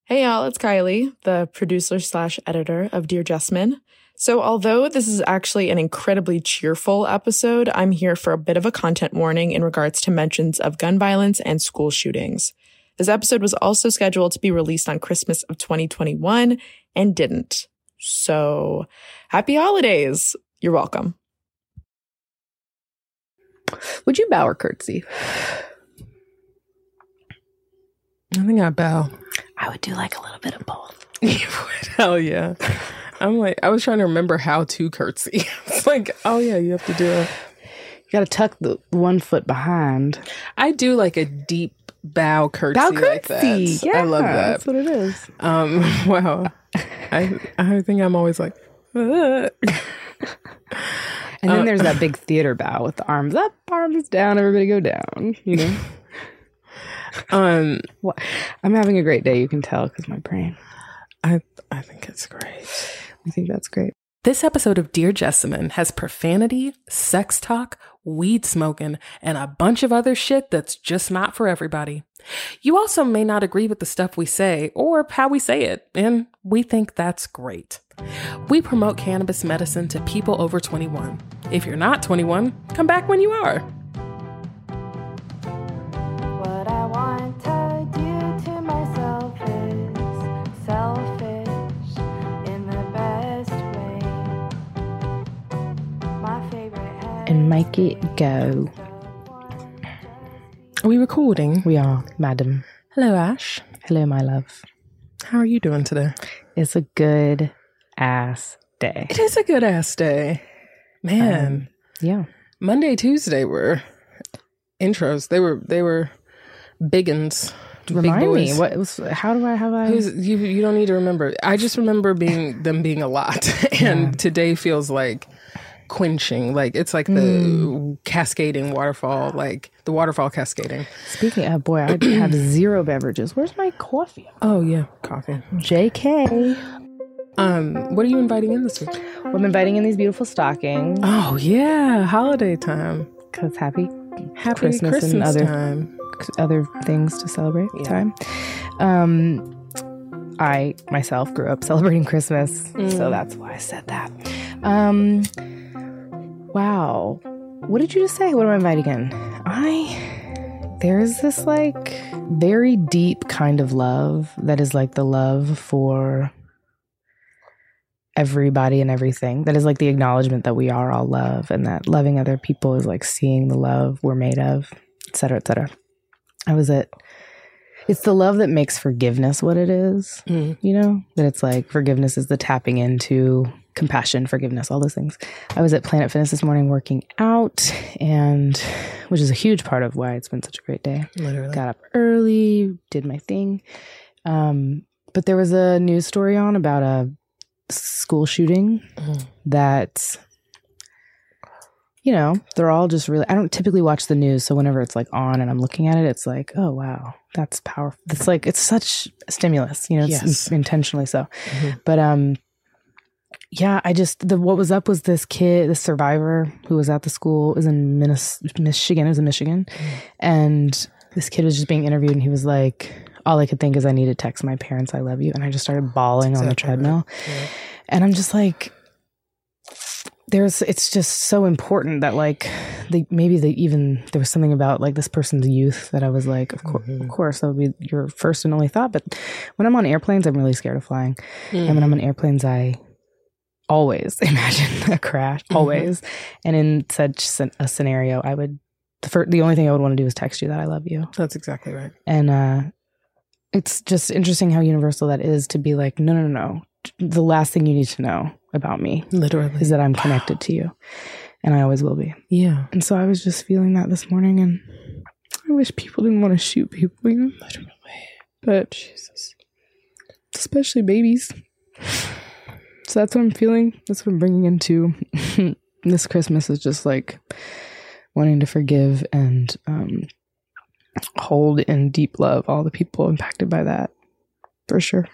Hey y'all, it's Kylie, the producer slash editor of Dear Jessamine. So although this is actually an incredibly cheerful episode, I'm here for a bit of a content warning in regards to mentions of gun violence and school shootings. This episode was also scheduled to be released on Christmas of 2021 and didn't. So happy holidays. You're welcome. Would you bow or curtsy? I think I bow. I would do like a little bit of both. You would? Hell yeah. I was trying to remember how to curtsy. It's like, oh yeah, you have to do it. You got to tuck the one foot behind. I do like a deep bow curtsy. Like that. Yeah, I love that. That's what it is. Wow. I think I'm always like, and then there's that big theater bow with the arms up, arms down, everybody go down, you know? Well, I'm having a great day, you can tell, because my brain. I think it's great. I think that's great. This episode of Dear Jessamine has profanity, sex talk, weed smoking, and a bunch of other shit that's just not for everybody. You also may not agree with the stuff we say or how we say it, and we think that's great. We promote cannabis medicine to people over 21. If you're not 21, come back when you are. What I want to do to myself is selfish in the best way. My favorite And make it go. Are we recording? We are, madam. Hello, Ash. Hello, my love. How are you doing today? It's a good ass day. It is a good ass day. Man. Yeah. Monday, Tuesday were intros. They were biggins. Remind me, what was? How do I have I? You don't need to remember. I just remember them being a lot, and today feels like quenching. Like it's like the cascading waterfall, like the waterfall cascading. Speaking of, boy, I have zero beverages. Where's my coffee? Oh yeah, coffee. JK. What are you inviting in this week? Well, I'm inviting in these beautiful stockings. Oh yeah, holiday time. Because happy Christmas and other things to celebrate time. I myself grew up celebrating Christmas, so that's why I said that. Wow. What did you just say? What am I inviting in? There's this like very deep kind of love that is like the love for everybody and everything. That is like the acknowledgement that we are all love, and that loving other people is like seeing the love we're made of, et cetera, et cetera. It's the love that makes forgiveness what it is, you know? That it's like forgiveness is the tapping into compassion, forgiveness, all those things. I was at Planet Fitness this morning working out, and which is a huge part of why it's been such a great day. Literally. Got up early, did my thing. But there was a news story on about a school shooting that, you know, they're all just really, I don't typically watch the news, so whenever it's like on and I'm looking at it, it's like, oh wow, that's powerful. It's like, it's such stimulus, you know, it's intentionally so. But yeah, what was up was this kid, this survivor who was at the school, is in Michigan, it was in Michigan, and this kid was just being interviewed, and he was like, all I could think is I need to text my parents I love you, and I just started bawling on the treadmill. Right. Yeah. And I'm just like, it's just so important that like there was something about like this person's youth that I was like, of course that would be your first and only thought. But when I'm on airplanes, I'm really scared of flying. And when I'm on airplanes, I always imagine a crash, always. And in such a scenario, the only thing I would want to do is text you that I love you. That's exactly right. And it's just interesting how universal that is, to be like, no. The last thing you need to know about me, literally, is that I'm connected to you, and I always will be. Yeah. And so I was just feeling that this morning, and I wish people didn't want to shoot people, you know? Literally. But Jesus, especially babies. So that's what I'm feeling. That's what I'm bringing into this Christmas, is just like wanting to forgive and hold in deep love all the people impacted by that, for sure.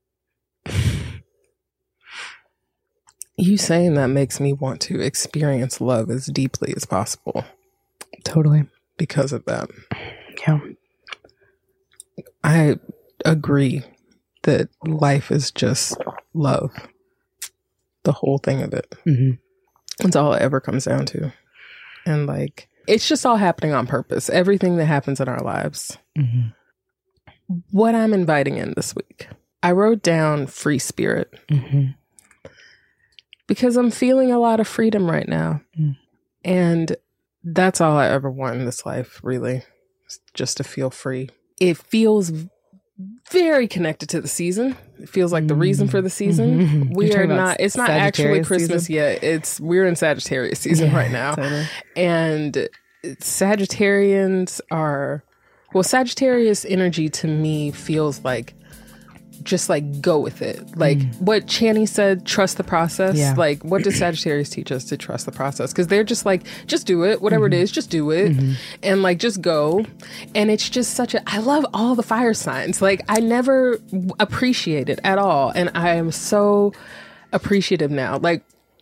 You saying that makes me want to experience love as deeply as possible. Totally. Because of that. Yeah. I agree that life is just love. The whole thing of it. Mm-hmm. That's all it ever comes down to. And like, it's just all happening on purpose. Everything that happens in our lives. Mm-hmm. What I'm inviting in this week, I wrote down free spirit. Mm-hmm. Because I'm feeling a lot of freedom right now. Mm. And that's all I ever want in this life, really. Just to feel free. It feels very connected to the season. It feels like the reason for the season. Mm-hmm. We You're are talking about not, it's not actually Sagittarius Christmas season? yet. We're in Sagittarius season right now. Totally. And Sagittarians are, well, Sagittarius energy to me feels like just like go with it. Like what Channy said, trust the process. Yeah. Like what does Sagittarius teach us to trust the process? Because they're just like, just do it, whatever it is, just do it. And like just go. And it's just such a, I love all the fire signs. Like I never appreciate it at all. And I am so appreciative now. Like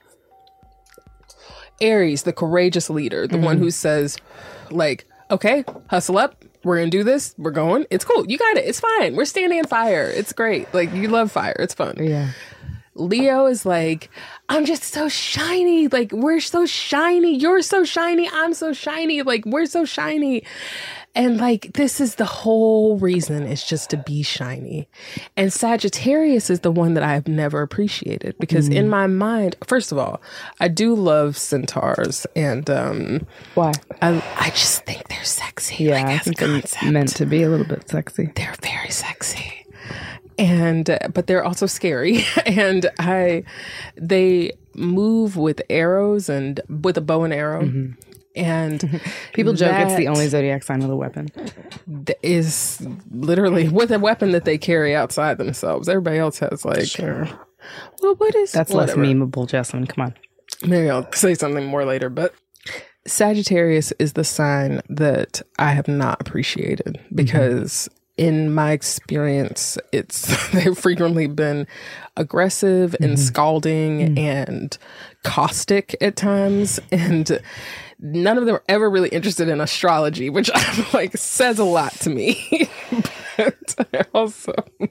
Aries, the courageous leader, the one who says like, okay, hustle up. We're going to do this. We're going. It's cool. You got it. It's fine. We're standing in fire. It's great. Like, you love fire. It's fun. Yeah. Leo is like, I'm just so shiny. Like, we're so shiny. You're so shiny. I'm so shiny. Like, we're so shiny. And like, this is the whole reason, is just to be shiny. And Sagittarius is the one that I have never appreciated because in my mind, first of all, I do love centaurs and Why? I just think they're sexy. Yeah, like, I as a think they're concept. meant to be a little bit sexy. They're very sexy. And but they're also scary. And they move with arrows and with a bow and arrow. And People joke it's the that only zodiac sign with a weapon. is literally with a weapon that they carry outside themselves. Everybody else has like, Sure. well, what is That's whatever. less memeable, Jessamine. Come on. Maybe I'll say something more later, but Sagittarius is the sign that I have not appreciated because in my experience, they've frequently been aggressive and scalding and caustic at times. And none of them are ever really interested in astrology, which like says a lot to me. But I also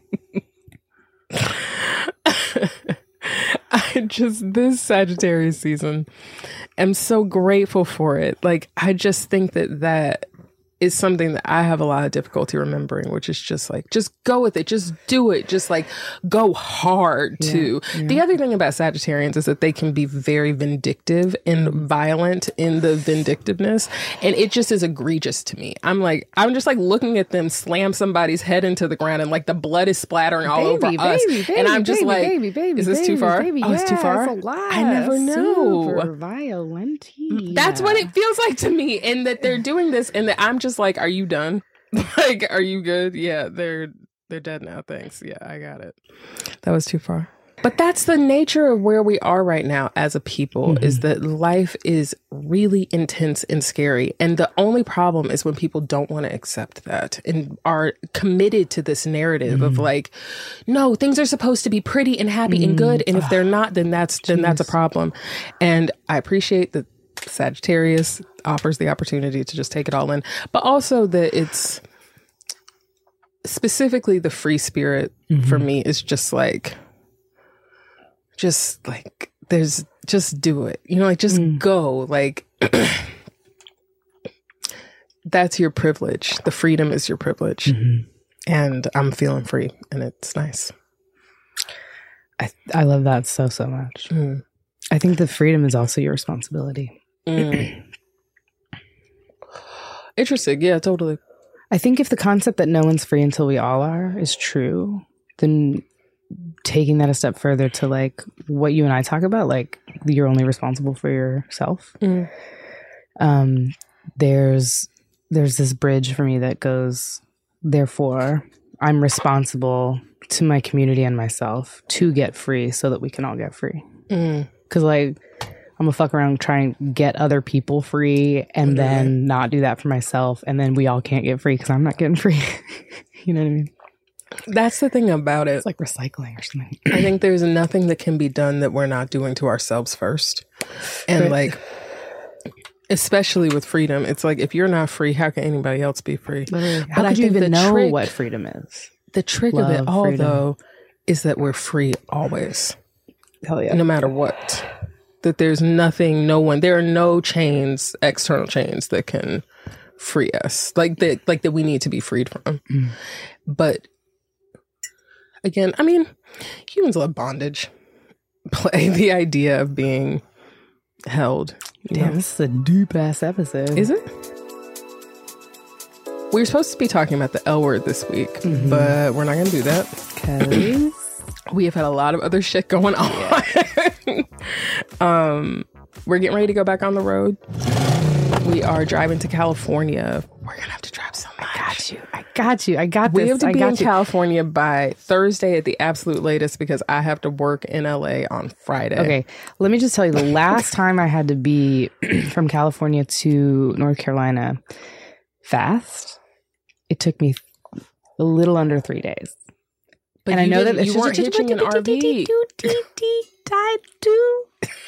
this Sagittarius season, I'm so grateful for it. Like, I just think that is something that I have a lot of difficulty remembering, which is just like, just go with it. Just do it. Just like go hard too. The other thing about Sagittarians is that they can be very vindictive and violent in the vindictiveness. And it just is egregious to me. I'm just like looking at them slam somebody's head into the ground and like the blood is splattering all over us. And I'm just like, is this too far? Oh, it's too far? It's a lot. I never know. Super violent. That's what it feels like to me. And that they're doing this and that I'm just like, are you done? Like, are you good? Yeah, they're dead now. Thanks. Yeah, I got it. That was too far. But that's the nature of where we are right now as a people, is that life is really intense and scary. And the only problem is when people don't want to accept that and are committed to this narrative of like, no, things are supposed to be pretty and happy and good. And if they're not, then that's a problem. And I appreciate that Sagittarius offers the opportunity to just take it all in, but also that it's specifically the free spirit for me is just like there's just do it, you know, like just go, like that's your privilege. The freedom is your privilege. And I'm feeling free and it's nice. I love that so much. I think the freedom is also your responsibility. Interesting. Yeah, totally. I think if the concept that no one's free until we all are is true, then taking that a step further to like what you and I talk about, like you're only responsible for yourself. There's this bridge for me that goes, therefore, I'm responsible to my community and myself to get free so that we can all get free. Because like, I'm gonna fuck around trying to get other people free and then not do that for myself. And then we all can't get free because I'm not getting free. You know what I mean? That's the thing about it. It's like recycling or something. I think there's nothing that can be done that we're not doing to ourselves first. And like, especially with freedom, it's like, if you're not free, how can anybody else be free? How could you even know what freedom is? The trick of it Love, all, freedom. though, is that we're free always, Hell yeah. no matter what. That there's nothing, no one, there are no chains, external chains that can free us, like that we need to be freed from. But again, I mean, humans love bondage. Play the idea of being held. Damn, this is a deep ass episode. Is it? We were supposed to be talking about the L word this week, but we're not going to do that. 'Cause We have had a lot of other shit going on. We're getting ready to go back on the road. We are driving to California. We're going to have to drive so much. I got you. I got this. We have to I be got in you. California by Thursday at the absolute latest because I have to work in LA on Friday. Okay, let me just tell you, the last time I had to be from California to North Carolina fast, it took me a little under 3 days. But and I know that you weren't hitching an RV. I do.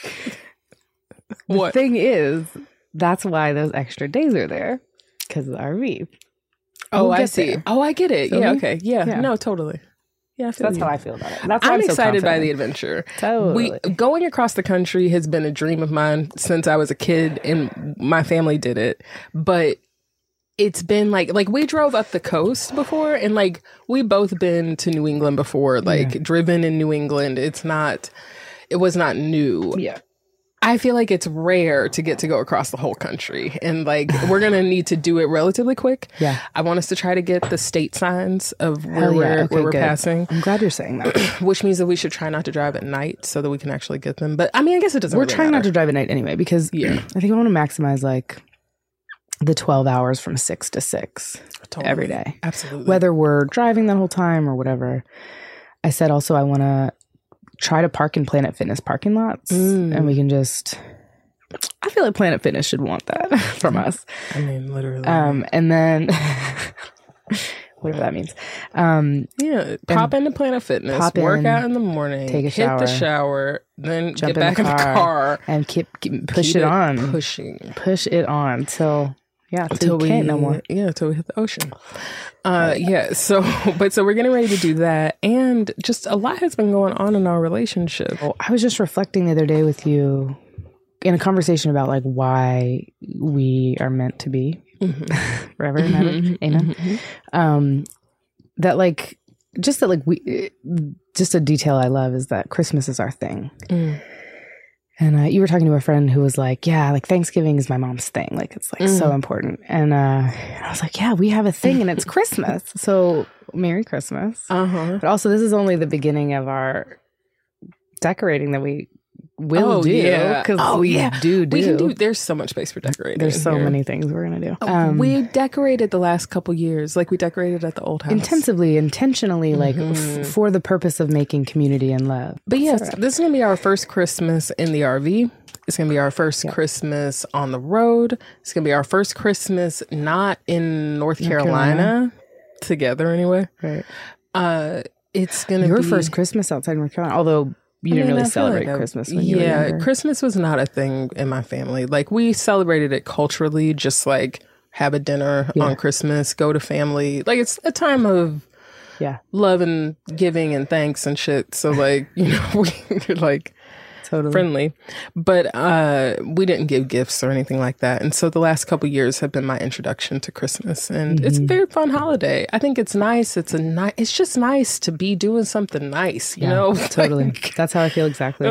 What? The thing is, that's why those extra days are there, because of the RV. Oh, We'll I get see. there. Oh, I get it. Feel Yeah, me? okay. Yeah, Yeah. no, totally. Yeah, I feel That's you. how I feel about it. That's why I'm so excited by the confident. adventure. Totally. Going across the country has been a dream of mine since I was a kid, and my family did it. But it's been like we drove up the coast before, and like we both been to New England before, like driven in New England. It was not new. Yeah. I feel like it's rare to get to go across the whole country, and like we're gonna need to do it relatively quick. Yeah. I want us to try to get the state signs of where Hell yeah. where Okay, we're good. passing, I'm glad you're saying that. which means that we should try not to drive at night so that we can actually get them. But I mean, I guess it doesn't. We're really trying not matter. to drive at night anyway, because Yeah. I think I want to maximize like the 12 hours from 6 to 6 Totally. every day. Absolutely. Whether we're driving that whole time or whatever. I said also I want to try to park in Planet Fitness parking lots, and we can just, I feel like Planet Fitness should want that from us. I mean, literally. And then whatever that means. Yeah, pop into Planet Fitness, pop work in, out in the morning, take a hit the shower, shower, then jump get back in the car, and keep push keep it on. pushing Push it on till until we can't no more. Yeah, until we hit the ocean. Yeah. So we're getting ready to do that, and just a lot has been going on in our relationship. Well, I was just reflecting the other day with you in a conversation about like why we are meant to be forever and ever. Amen. That like just that like we just a detail I love is that Christmas is our thing. And you were talking to a friend who was like, yeah, like Thanksgiving is my mom's thing. Like, it's like so important. And I was like, yeah, we have a thing and it's Christmas. So Merry Christmas. But also, this is only the beginning of our decorating that we will do. yeah. Because we do. We can do. There's so much space for decorating. There's so here. many things we're going to do. We decorated the last couple years, like we decorated at the old house. Intensively, intentionally, like for the purpose of making community and love. But yes, this is going to be our first Christmas in the RV. It's going to be our first Christmas on the road. It's going to be our first Christmas not in North Carolina together anyway. Right. It's going to be Your first Christmas outside North Carolina, although you didn't really celebrate Christmas when you were younger. Christmas was not a thing in my family. Like we celebrated it culturally, just like have a dinner on Christmas, go to family. Like it's a time of love and giving and thanks and shit. So like, you know, we're like Totally. friendly, but we didn't give gifts or anything like that. And so the last couple years have been my introduction to Christmas, and it's a very fun holiday. I think it's nice. It's just nice to be doing something nice, you know? Totally. Like, That's how I feel exactly.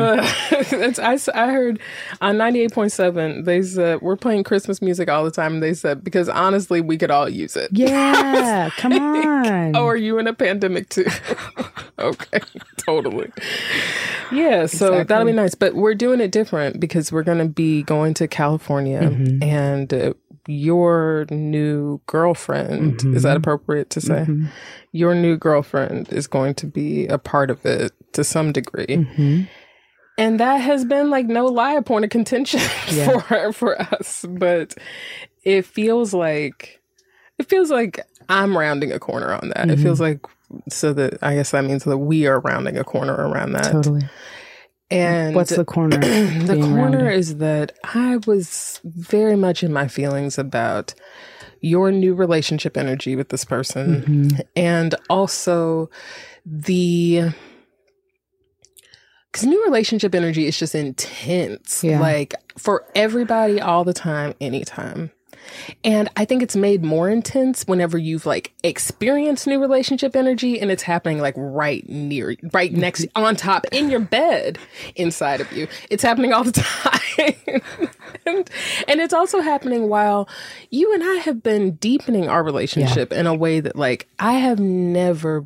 I heard on 98.7 they said we're playing Christmas music all the time, and they said because honestly we could all use it. Yeah, come on. Oh, are you in a pandemic too? Okay, totally. Yeah, so that'll be nice. But we're doing it different because we're going to be going to California, and your new girlfriend, is that appropriate to say? Your new girlfriend is going to be a part of it to some degree. And that has been like no lie a point of contention for us. But it feels like I'm rounding a corner on that. It feels like so that I guess that means that we are rounding a corner around that. Totally. And What's the corner? the being corner rounded? is that I was very much in my feelings about your new relationship energy with this person, and also because new relationship energy is just intense, like for everybody, all the time, anytime. And I think it's made more intense whenever you've like experienced new relationship energy and it's happening like right next, on top, in your bed, inside of you. It's happening all the time. and it's also happening while you and I have been deepening our relationship in a way that like I've never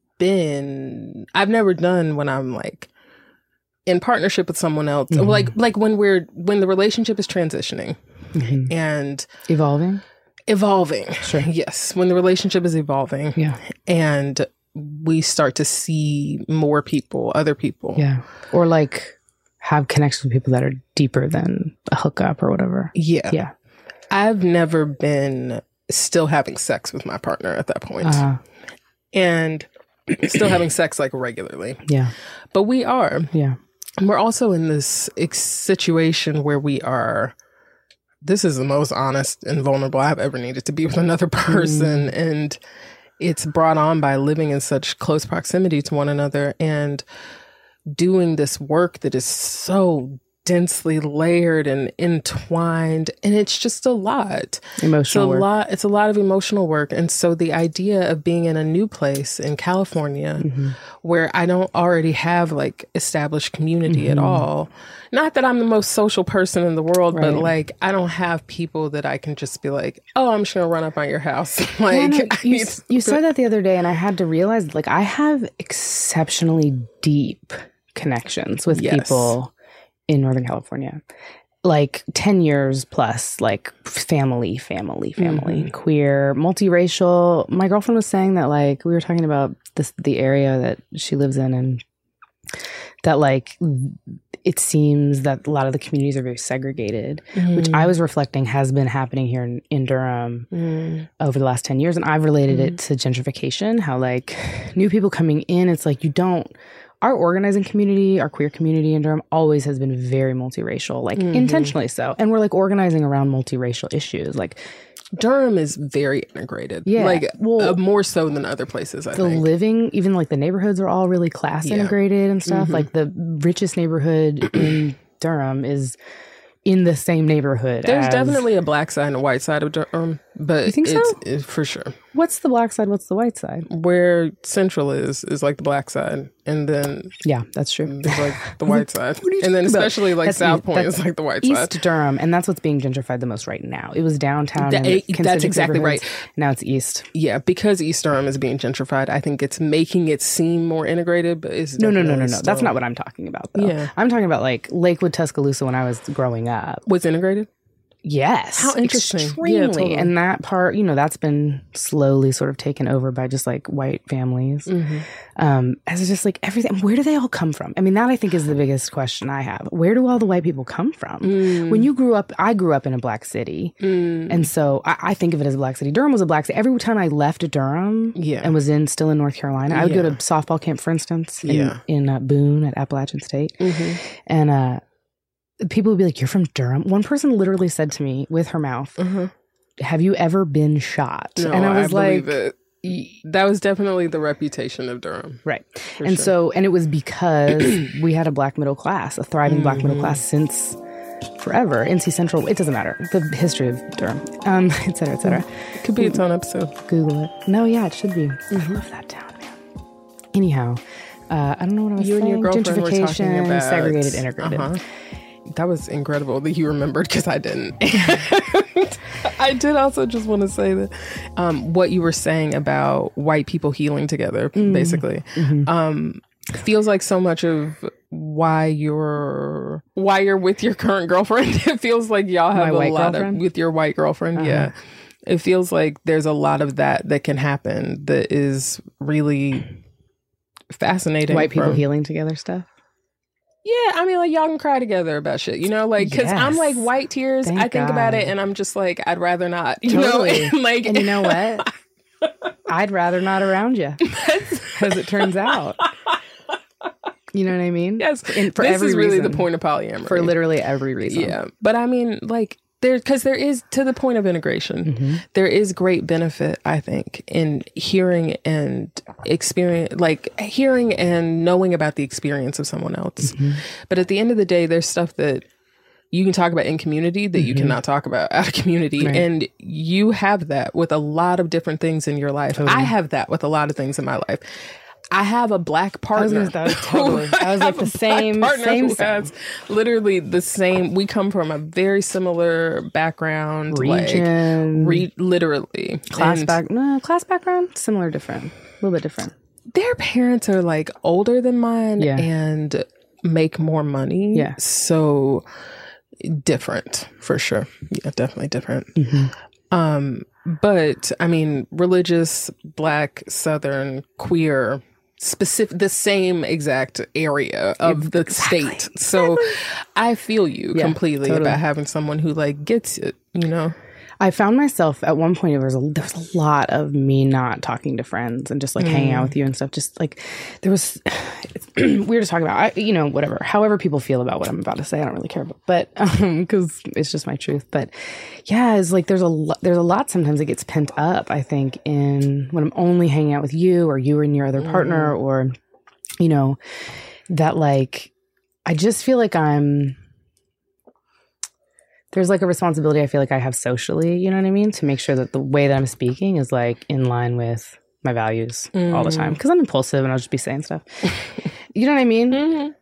done when I'm like in partnership with someone else. Like when the relationship is transitioning. And evolving. Sure. Yes. When the relationship is evolving. Yeah. And we start to see more people, other people. Yeah. Or like have connections with people that are deeper than a hookup or whatever. Yeah. Yeah. I've never been still having sex with my partner at that point. And still having sex like regularly. Yeah. But we are. Yeah. And we're also in this situation where this is the most honest and vulnerable I've ever needed to be with another person. And it's brought on by living in such close proximity to one another and doing this work that is so densely layered and entwined. And it's just a lot. Emotional work. It's a lot of emotional work. And so the idea of being in a new place in California where I don't already have like established community at all. Not that I'm the most social person in the world, but like I don't have people that I can just be like, oh, I'm just going to run up on your house. Like you said that the other day and I had to realize like I have exceptionally deep connections with people in Northern California, like 10 years plus, like family, queer, multiracial. My girlfriend was saying that like, we were talking about the area that she lives in and that like, it seems that a lot of the communities are very segregated, which I was reflecting has been happening here in Durham over the last 10 years. And I've related it to gentrification, how like new people coming in, it's like our organizing community, our queer community in Durham always has been very multiracial, like intentionally so. And we're like organizing around multiracial issues. Like Durham is very integrated. Yeah. Like more so than other places, I think. The living, even like the neighborhoods are all really class integrated and stuff. Like the richest neighborhood in Durham is in the same neighborhood. There's definitely a black side and a white side of Durham, but you think it's for sure. What's the black side? What's the white side? Where Central is like the black side, and then that's true. There's like the white side, and then especially like South Point is like the white side. East Durham, and that's what's being gentrified the most right now. It was downtown. That's exactly right. Now it's east. Yeah, because East Durham is being gentrified, I think it's making it seem more integrated. But it's no. That's not what I'm talking about, though. Yeah, I'm talking about like Lakewood, Tuscaloosa when I was growing up. Was integrated? Yes. How interesting. Extremely. Yeah, totally. And that part, that's been slowly sort of taken over by just like white families. As it's just like everything. Where do they all come from? I mean, that I think is the biggest question I have. Where do all the white people come from? When you grew up, I grew up in a black city. And so I think of it as a black city. Durham was a black city. Every time I left Durham and was still in North Carolina, I would go to softball camp, for instance, in Boone at Appalachian State. And, people would be like, you're from Durham? One person literally said to me with her mouth, have you ever been shot? No, and I was like, that was definitely the reputation of Durham. Right. And it was because we had a black middle class, a thriving black middle class since forever. NC Central, it doesn't matter. The history of Durham, et cetera, et cetera. It could be its own episode. Google it. No, yeah, it should be. I love that town, man. Anyhow, I don't know what I was saying. You and your girlfriend were talking about segregated, integrated. That was incredible that you remembered because I didn't. I did also just want to say that what you were saying about white people healing together, basically, feels like so much of why you're with your current girlfriend. It feels like y'all have a lot of with your white girlfriend. Yeah, it feels like there's a lot of that can happen that is really fascinating. White people healing together stuff. Yeah, I mean, like, y'all can cry together about shit, like, because I'm like, white tears, I think about it, and I'm just like, I'd rather not, you know? Like, and you know what? I'd rather not around you, as it turns out. You know what I mean? Yes. This is really the point of polyamory. For literally every reason. Yeah. But I mean, like, because there is, to the point of integration, there is great benefit, I think, in hearing and hearing and knowing about the experience of someone else. But at the end of the day, there's stuff that you can talk about in community that you cannot talk about out of community. Right. And you have that with a lot of different things in your life. Totally. I have that with a lot of things in my life. I have a Black partner. I was like the same who has literally the same. We come from a very similar background, region, literally class background, similar, different, a little bit different. Their parents are like older than mine and make more money. Yeah, so different for sure. Yeah, definitely different. But I mean, religious, Black, Southern, queer. Specific, the same exact area of the state. So I feel you completely about having someone who like gets it, you know? I found myself at one point, there was a lot of me not talking to friends and just like hanging out with you and stuff. Just like it's weird to talk about, whatever, however people feel about what I'm about to say, I don't really care about, but because it's just my truth. But yeah, it's like there's a lot sometimes that gets pent up, I think, in when I'm only hanging out with you or you and your other partner, or that like I just feel like there's like a responsibility I feel like I have socially, you know what I mean? To make sure that the way that I'm speaking is like in line with my values all the time. Because I'm impulsive and I'll just be saying stuff. You know what I mean?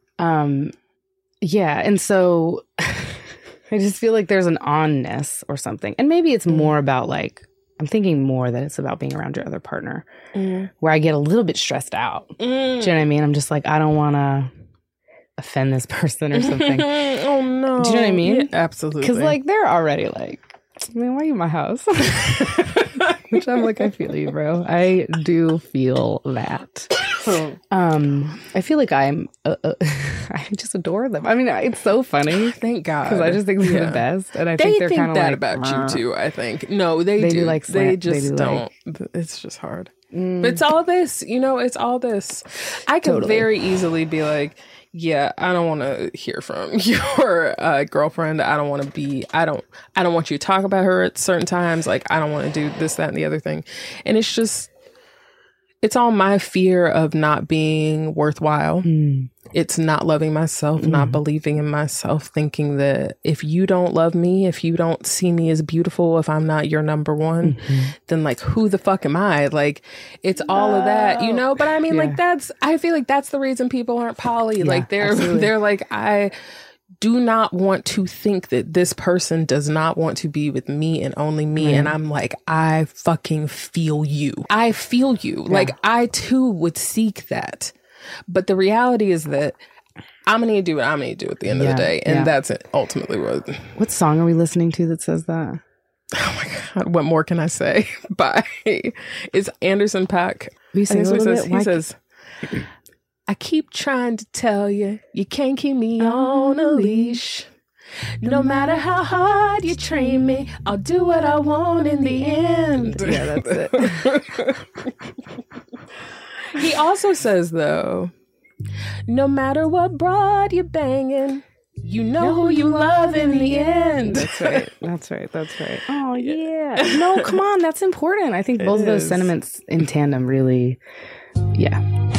Yeah. And so I just feel like there's an onness or something. And maybe it's more about like, I'm thinking more that it's about being around your other partner where I get a little bit stressed out. Do you know what I mean? I'm just like, I don't want to offend this person or something. Oh no. Do you know what I mean? Yeah, absolutely. Because like they're already like, man, why are you in my house? Which I'm like, I feel you, bro. I do feel that. I feel like I just adore them. I mean, it's so funny. Thank God. Because I just think they're the best. And I think they're kind of that like, about you too, I think. No, they do. Like they just don't. Like, it's just hard. But it's all this, it's all this. I could very easily be like, yeah, I don't want to hear from your girlfriend. I don't want you to talk about her at certain times. Like, I don't want to do this, that, and the other thing. And it's all my fear of not being worthwhile. It's not loving myself, not believing in myself, thinking that if you don't love me, if you don't see me as beautiful, if I'm not your number one, then like, who the fuck am I? Like, it's all of that, But I mean, like, I feel like that's the reason people aren't poly. Yeah, like, they're like, I do not want to think that this person does not want to be with me and only me. And I'm like, I fucking feel you. I feel you. Yeah. Like, I too would seek that. But the reality is that I'm going to do what I'm going to do at the end of the day. And that's it, ultimately what song are we listening to that says that? Oh my God. What more can I say? It's Anderson .Paak. He says, I keep trying to tell you, you can't keep me on a leash. No matter how hard you train me, I'll do what I want in the end. Yeah, that's it. He also says, though, no matter what broad you're banging, you know who you love in the end. That's right. Oh, yeah. No, come on. That's important. I think both of those sentiments in tandem really, yeah.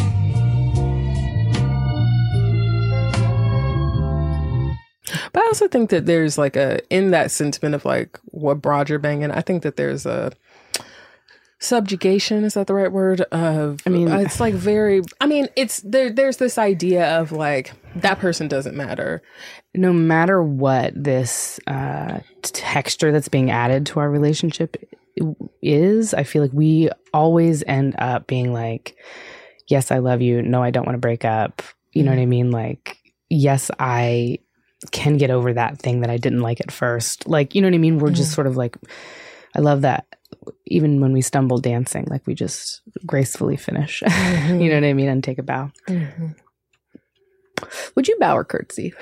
But I also think that there's like in that sentiment of like what broad you're banging, I think that there's a subjugation, is that the right word? It's like there's this idea of like that person doesn't matter. No matter what this texture that's being added to our relationship is, I feel like we always end up being like, yes, I love you. No, I don't want to break up. You know what I mean? Like, yes, I can get over that thing that I didn't like at first. Like, you know what I mean? We're just sort of like, I love that. Even when we stumble dancing, like we just gracefully finish, you know what I mean? And take a bow. Would you bow or curtsy?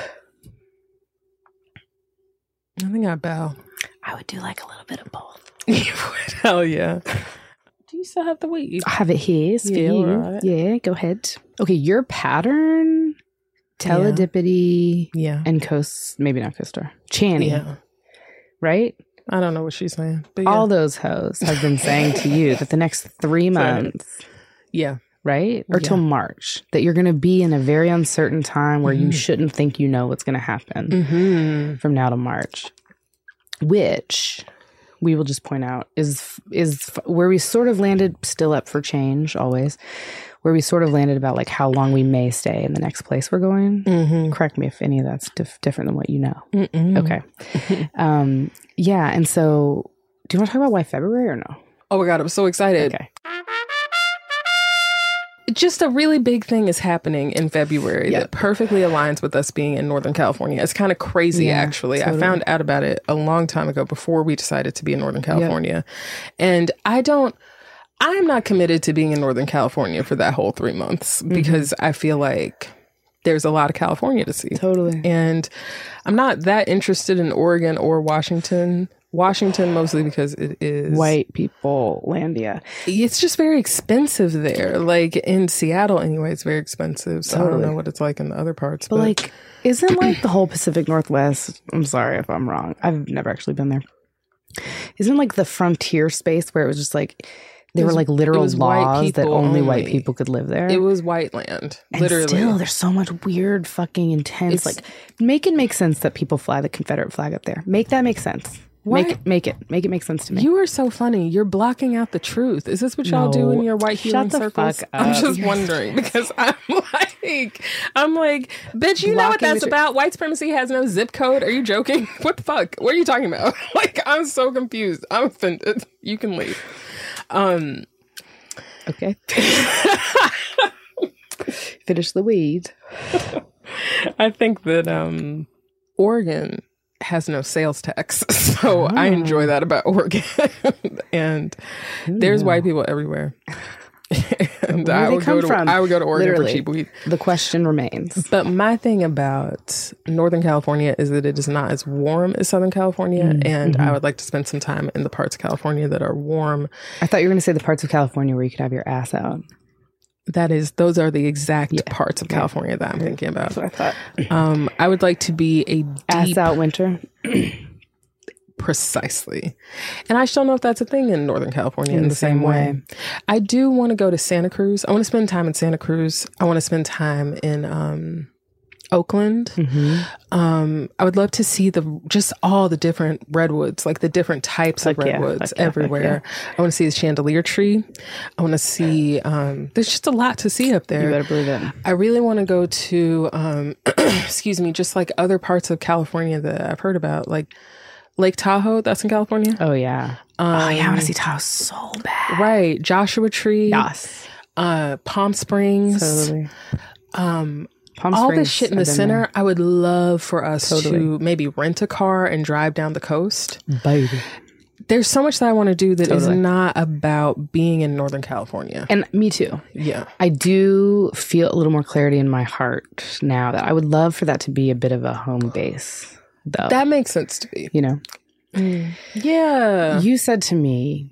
I think I'd bow. I would do like a little bit of both. You would? Hell yeah. Do you still have the weight? I have it here. It's for you. Right. Yeah, go ahead. Okay, your pattern, teledipity, and maybe not coaster. Channy. Yeah. right? I don't know what she's saying. But All those hoes have been saying to you that the next 3 months, yeah. right? Or till March, that you're going to be in a very uncertain time where you shouldn't think you know what's going to happen from now to March, which we will just point out is where we sort of landed, still up for change always, where we sort of landed about like how long we may stay in the next place we're going. Correct me if any of that's different than what you know. Okay. Yeah. And so do you want to talk about why February or no? Oh my God, I'm so excited. Okay. Just a really big thing is happening in February that perfectly aligns with us being in Northern California. It's kind of crazy, actually. Totally. I found out about it a long time ago before we decided to be in Northern California. And I'm not committed to being in Northern California for that whole 3 months because I feel like there's a lot of California to see. Totally. And I'm not that interested in Oregon or Washington. Washington mostly because it is white people landia. It's just very expensive there. Like in Seattle anyway, it's very expensive. So I don't know what it's like in the other parts. But like, isn't like the whole Pacific Northwest, I'm sorry if I'm wrong, I've never actually been there. Isn't like the frontier space where it was just like, there were like literal laws that only white people could live there? It was white land, and literally. Still, there's so much weird fucking intense, like, make it make sense that people fly the Confederate flag up there. Make that make sense. Make it make sense to me. You are so funny. You're blocking out the truth. Is this what y'all do in your white healing circles? I'm just wondering because I'm like, bitch, you know what that's about? White supremacy has no zip code. Are you joking? What the fuck? What are you talking about? Like, I'm so confused. I'm offended. You can leave. Okay. Finish the weed. I think that Oregon has no sales tax, so I enjoy that about Oregon. And there's white people everywhere. And I would go to Oregon for cheap weed. The question remains. But my thing about Northern California is that it is not as warm as Southern California, and I would like to spend some time in the parts of California that are warm. I thought you were going to say the parts of California where you could have your ass out. Those are the exact parts of California that I'm thinking about. That's what I thought. I would like to be a ass deep, out winter. Precisely. And I still know if that's a thing in Northern California in the same way. I do want to go to Santa Cruz. I want to spend time in Santa Cruz. I want to spend time in Oakland. I would love to see just all the different redwoods, like the different types of redwoods everywhere. I want to see the chandelier tree. I want to see, there's just a lot to see up there. You better believe it. I really want to go to, excuse me, just like other parts of California that I've heard about, like Lake Tahoe, that's in California. Oh, yeah. I want to see Tahoe so bad. Right. Joshua Tree. Yes. Palm Springs. Totally. All this shit in the center, I would love for us to maybe rent a car and drive down the coast. Baby. There's so much that I want to do that is not about being in Northern California. And me too. Yeah. I do feel a little more clarity in my heart now that I would love for that to be a bit of a home base, though. That makes sense to me. You know? Yeah. You said to me,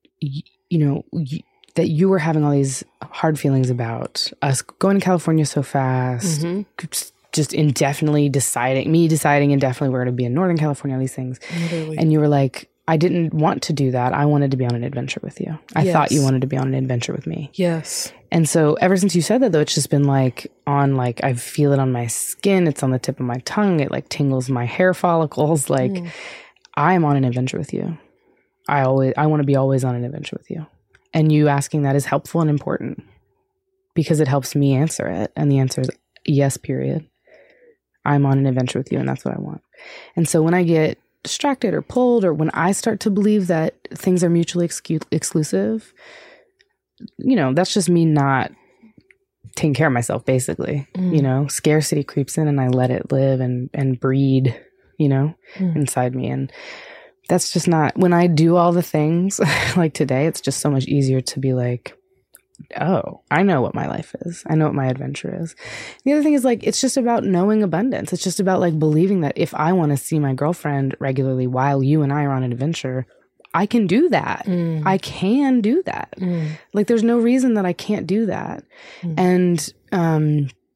that you were having all these hard feelings about us going to California so fast, just indefinitely deciding indefinitely we're going to be in Northern California, all these things. Literally. And you were like, I didn't want to do that. I wanted to be on an adventure with you. I thought you wanted to be on an adventure with me. Yes. And so ever since you said that, though, it's just been like I feel it on my skin. It's on the tip of my tongue. It like tingles my hair follicles. Like I am on an adventure with you. I want to be always on an adventure with you. And you asking that is helpful and important because it helps me answer it. And the answer is yes, period. I'm on an adventure with you and that's what I want. And so when I get distracted or pulled or when I start to believe that things are mutually exclusive, that's just me not taking care of myself, basically. Scarcity creeps in and I let it live and breed, inside me. And that's just not, when I do all the things like today, it's just so much easier to be like, oh, I know what my life is. I know what my adventure is. The other thing is like, it's just about knowing abundance. It's just about like believing that if I want to see my girlfriend regularly while you and I are on an adventure, I can do that. I can do that. Like there's no reason that I can't do that. And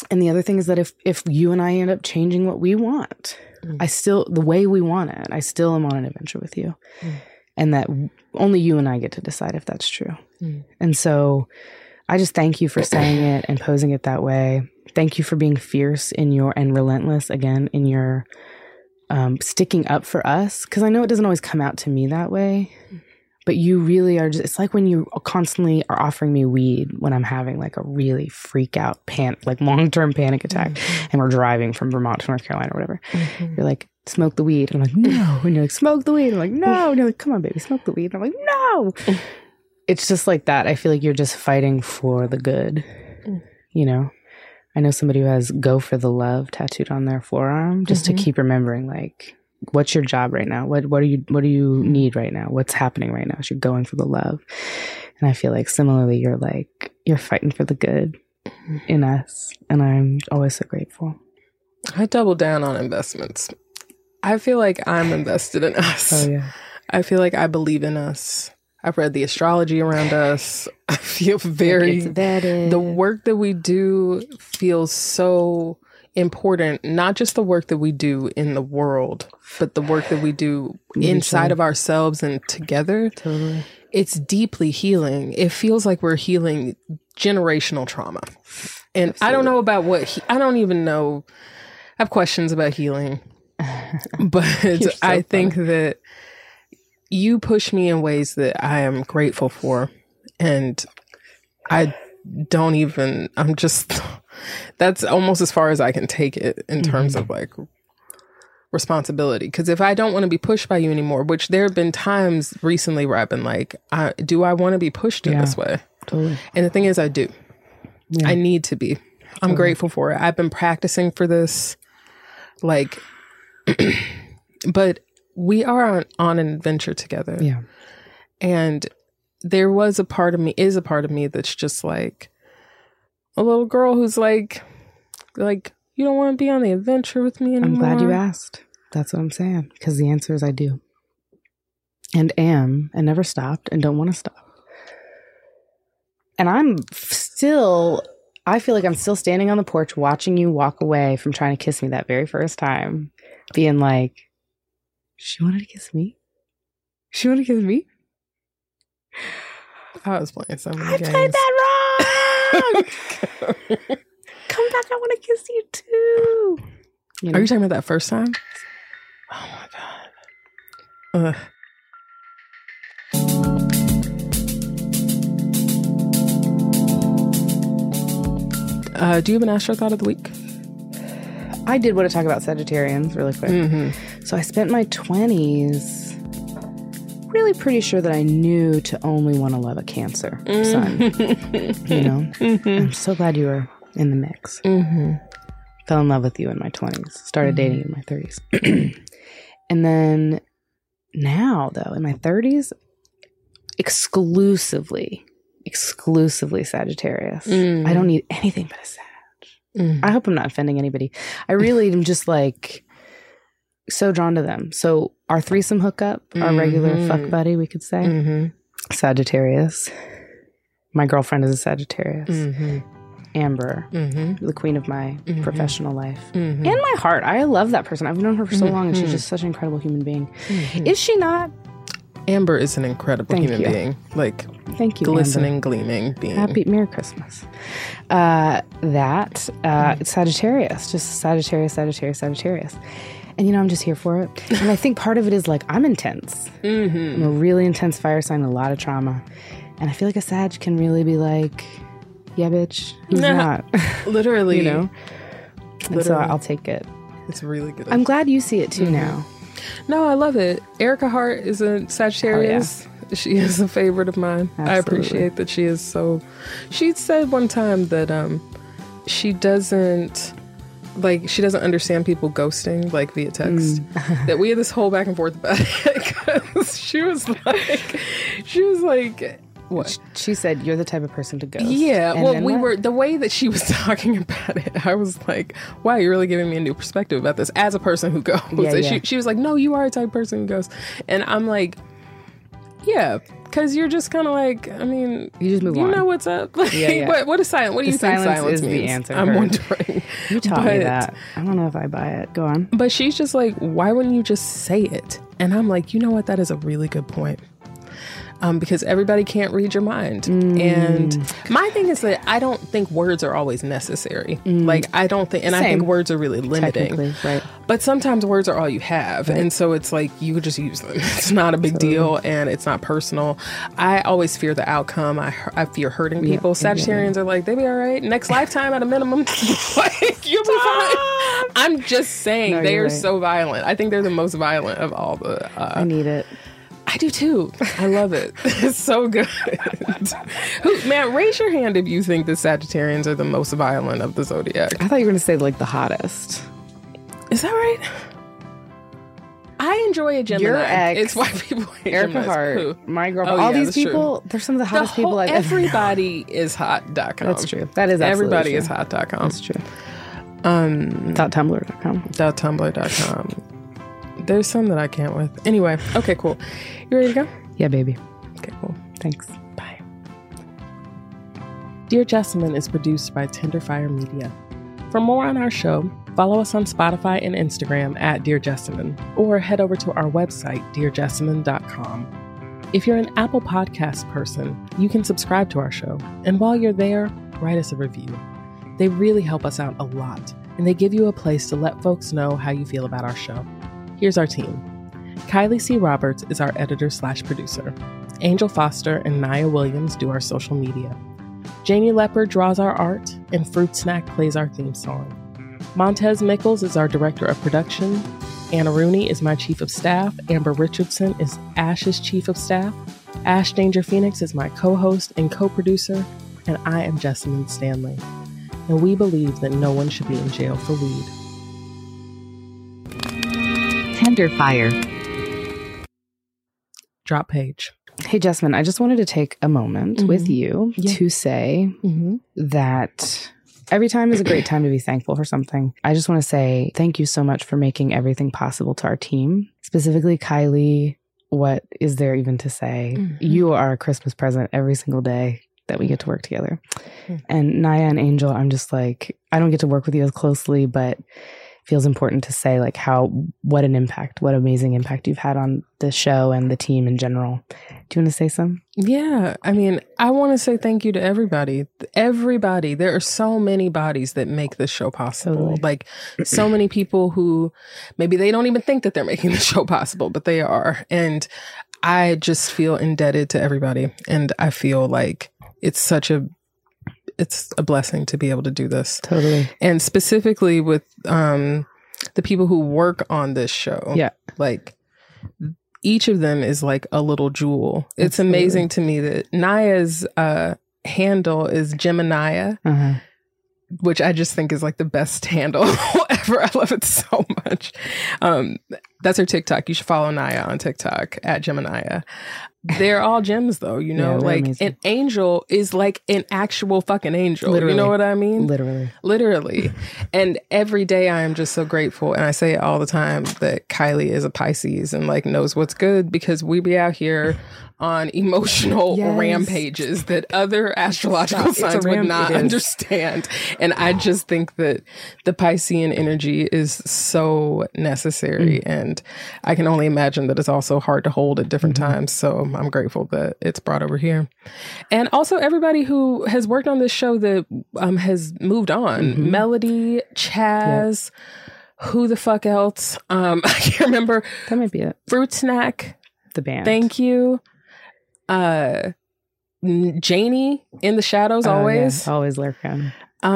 And the other thing is that if you and I end up changing what we want, the way we want it, I still am on an adventure with you. And that only you and I get to decide if that's true. And so I just thank you for saying it and posing it that way. Thank you for being fierce and relentless again in your sticking up for us. Because I know it doesn't always come out to me that way. But you really are just, it's like when you constantly are offering me weed when I'm having like a really freak out long-term panic attack and we're driving from Vermont to North Carolina or whatever. You're like, smoke the weed. And I'm like, no. And you're like, smoke the weed. I'm like, no. And you're like, come on, baby, smoke the weed. And I'm like, no. It's just like that. I feel like you're just fighting for the good, you know? I know somebody who has "Go for the Love" tattooed on their forearm just to keep remembering, like, what's your job right now? What do you need right now? What's happening right now? You're going for the love. And I feel like similarly, you're fighting for the good in us. And I'm always so grateful. I double down on investments. I feel like I'm invested in us. Oh, yeah. I feel like I believe in us. I've read the astrology around us. I feel the work that we do feels so important, not just the work that we do in the world, but the work that we do inside of ourselves and together. Totally. It's deeply healing. It feels like we're healing generational trauma. And absolutely. I don't know about I don't even know. I have questions about healing, but I think that you push me in ways that I am grateful for. And that's almost as far as I can take it in terms of like responsibility. Because if I don't want to be pushed by you anymore, which there have been times recently where I've been like, do I want to be pushed in this way? Totally. And the thing is, I do. Yeah. I need to be. I'm grateful for it. I've been practicing for this. Like, but we are on an adventure together. Yeah. And there is a part of me that's just like a little girl who's like, you don't want to be on the adventure with me anymore. I'm glad you asked. That's what I'm saying. Because the answer is I do. And am, and never stopped, and don't want to stop. And I feel like I'm still standing on the porch watching you walk away from trying to kiss me that very first time. Being like, she wanted to kiss me? She wanted to kiss me? I was playing so many games. I played that wrong! Come back, I want to kiss you too. Are you talking about that first time? Oh my God. Do you have an astro thought of the week? I did want to talk about Sagittarians really quick. So I spent my 20s really pretty sure that I knew to only want to love a Cancer sun. You know? I'm so glad you were in the mix. Fell in love with you in my 20s. Started dating in my 30s. And then now, though, in my 30s, exclusively Sagittarius. I don't need anything but a Sag. I hope I'm not offending anybody. I really am just like so drawn to them. So our threesome hookup, our regular fuck buddy, we could say, Sagittarius. My girlfriend is a Sagittarius. Amber, the queen of my professional life and my heart. I love that person. I've known her for so long, and she's just such an incredible human being. Is she not? Amber is an incredible human being. Like, thank you, glistening, Amber. gleaming being. Happy Merry Christmas. Sagittarius, just Sagittarius. And I'm just here for it. And I think part of it is like I'm intense. I'm a really intense fire sign, a lot of trauma, and I feel like a Sag can really be like, yeah, bitch, who's not? Literally, And so I'll take it. It's really good. I'm glad you see it too now. No, I love it. Erica Hart is a Sagittarius. Yeah. She is a favorite of mine. Absolutely. I appreciate that she is so. She said one time that she doesn't understand people ghosting like via text. That we had this whole back and forth about it because she was like. What? She said, you're the type of person to ghost. Yeah. And well, the way that she was talking about it, I was like, wow, you're really giving me a new perspective about this as a person who goes. She was like, no, you are a type of person who goes. And I'm like, yeah, Because you're just kind of like, I mean, You just move on. You know what's up. Like, Yeah. What is silence? What do The you think silence is means? the answer. I'm Heard. wondering. You taught me But- that. I don't know if I buy it. Go on. But she's just like, why wouldn't you just say it? And I'm like, you know what? That is a really good point. Because everybody can't read your mind. And my thing is that I don't think words are always necessary. Like, I don't think, and I think Same. words are really limiting. Technically, right. But sometimes words are all you have. And so it's like, you could just use them. It's not a big deal and it's not personal. I always fear the outcome. I fear hurting people. Sagittarians are like, they be all right. Next lifetime at a minimum. Like, you'll be fine. I'm just saying, No, they you're are right. so violent. I think they're the most violent of all the. I need it. I do too. I love it. It's so good. Man, raise your hand if you think the Sagittarians are the most violent of the zodiac. I thought you were going to say like the hottest. Is that right? I enjoy a Gemini. Your ex, it's why people hate Erica Geminis. Hart, Who? my girlfriend. Oh, all yeah, these that's true. people, they're some of the hottest people I've ever known. Everybody is hot.com. That's true. That is absolutely Everybody true. is hot.com. That's true. .tumblr.com. .tumblr.com. There's some that I can't with. Anyway, okay, cool. You ready to go? Yeah, baby. Okay, cool. Thanks. Bye. Dear Jessamine is produced by Tenderfire Media. For more on our show, follow us on Spotify and Instagram at Dear Jessamine, or head over to our website, dearjessamine.com. If you're an Apple Podcast person, you can subscribe to our show, and while you're there, write us a review. They really help us out a lot, and they give you a place to let folks know how you feel about our show. Here's our team. Kylie C. Roberts is our editor/producer. Angel Foster and Nia Williams do our social media. Janie Leopard draws our art, and Fruit Snack plays our theme song. Montez Mickles is our director of production. Anna Rooney is my chief of staff. Amber Richardson is Ash's chief of staff. Ash Danger Phoenix is my co-host and co-producer. And I am Jessamine Stanley. And we believe that no one should be in jail for weed. Tenderfire. Drop page. Hey, Jessamine, I just wanted to take a moment with you to say that every time is a great time to be thankful for something. I just want to say thank you so much for making everything possible to our team. Specifically, Kylie, what is there even to say? You are a Christmas present every single day that we get to work together. And Nia and Angel, I'm just like, I don't get to work with you as closely, but it feels important to say like what an impact, what amazing impact you've had on the show and the team in general. Do you want to say some? Yeah. I mean, I want to say thank you to everybody. Everybody. There are so many bodies that make this show possible. Totally. Like so many people who maybe they don't even think that they're making the show possible, but they are. And I just feel indebted to everybody. And I feel like it's a blessing to be able to do this. Totally. And specifically with the people who work on this show. Yeah. Like each of them is like a little jewel. It's amazing to me that Nia's handle is Gemini, which I just think is like the best handle ever. I love it so much. That's her TikTok. You should follow Nia on TikTok at Gemini. They're all gems though, you know, Yeah, they're like amazing. an angel is like an actual fucking angel. Literally. You know what I mean? Literally. And every day I am just so grateful. And I say it all the time that Kylie is a Pisces and like knows what's good because we be out here on emotional Yes. rampages that other astrological It's a signs would ram- not it is. understand. And I just think that the Piscean energy is so necessary. And I can only imagine that it's also hard to hold at different times. So I'm grateful that it's brought over here. And also everybody who has worked on this show that has moved on. Melody, Chaz, who the fuck else? I can't remember. That might be it. Fruit Snack. The band. Thank you. Janie in the shadows always. Yeah, always lurking.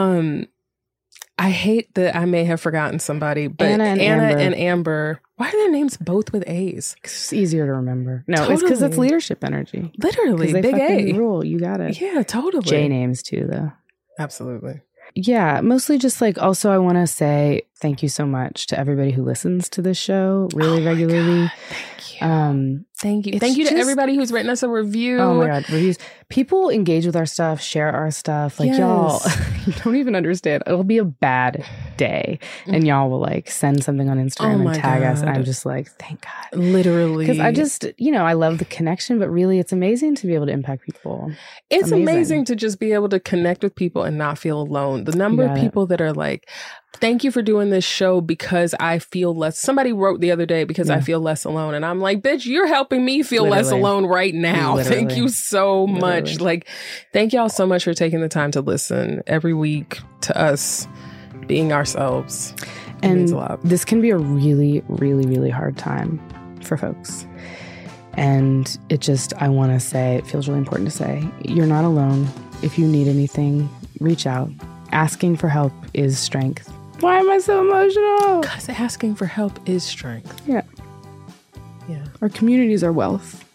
I hate that I may have forgotten somebody, but Anna and Amber. Why are their names both with A's? It's easier to remember. No, it's because it's Totally. leadership energy. Literally, They big fucking A. rule. You got it. Yeah, totally. J names too, though. Absolutely. Yeah, mostly just like also I want to say thank you so much to everybody who listens to this show really regularly. Thank you. It's Thank you to just- everybody who's written us a review. Oh my God, reviews. People engage with our stuff, share our stuff. Like, y'all, you don't even understand. It'll be a bad day and y'all will like send something on Instagram my and tag us. And God. I'm just like, thank God. Literally. Because I just, I love the connection, but really it's amazing to be able to impact people. It's amazing amazing to just be able to connect with people and not feel alone. The number You of got it. people that are like, thank you for doing this show because I feel less. Somebody wrote the other day because I feel less alone. And I'm like, bitch, you're helping me feel less Literally. alone right now. Literally. Thank you so much. Literally. Like, thank y'all so much for taking the time to listen every week to us being ourselves. It means And a lot. this can be a really, really, really hard time for folks. And I want to say, it feels really important to say, you're not alone. If you need anything, reach out. Asking for help is strength. Why am I so emotional? Because asking for help is strength. Yeah. Yeah. Our communities are wealth.